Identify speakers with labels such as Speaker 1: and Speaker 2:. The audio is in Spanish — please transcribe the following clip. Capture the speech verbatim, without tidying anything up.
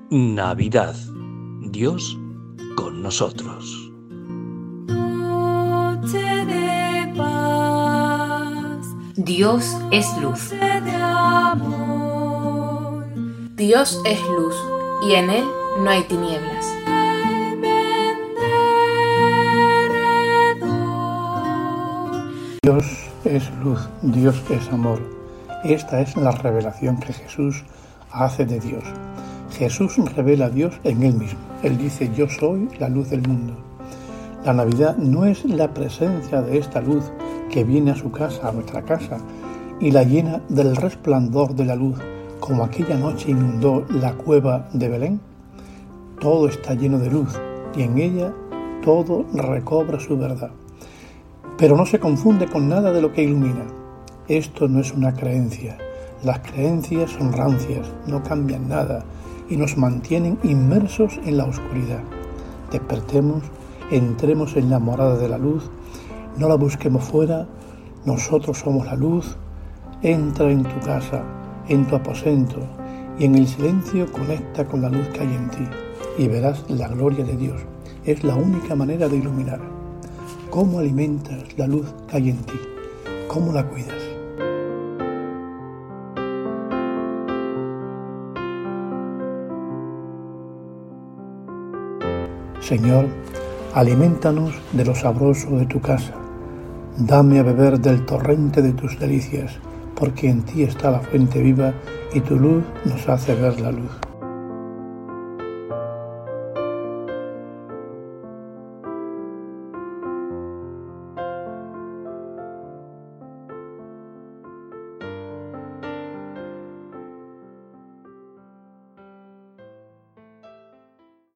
Speaker 1: Navidad. Dios con nosotros.
Speaker 2: Noche de paz.
Speaker 3: Dios es luz.
Speaker 2: Noche de amor.
Speaker 4: Dios es luz, y en Él no hay tinieblas.
Speaker 5: Dios es luz, Dios es amor. Esta es la revelación que Jesús hace de Dios. Jesús revela a Dios en Él mismo. Él dice: yo soy la luz del mundo. La Navidad no es la presencia de esta luz que viene a su casa, a nuestra casa, y la llena del resplandor de la luz, como aquella noche inundó la cueva de Belén. Todo está lleno de luz, y en ella todo recobra su verdad. Pero no se confunde con nada de lo que ilumina. Esto no es una creencia. Las creencias son rancias, no cambian nada y nos mantienen inmersos en la oscuridad. Despertemos, entremos en la morada de la luz, no la busquemos fuera, nosotros somos la luz. Entra en tu casa, en tu aposento, y en el silencio conecta con la luz que hay en ti y verás la gloria de Dios. Es la única manera de iluminar. ¿Cómo alimentas la luz que hay en ti? ¿Cómo la cuidas? Señor, aliméntanos de lo sabroso de tu casa. Dame a beber del torrente de tus delicias, porque en ti está la fuente viva y tu luz nos hace ver la luz.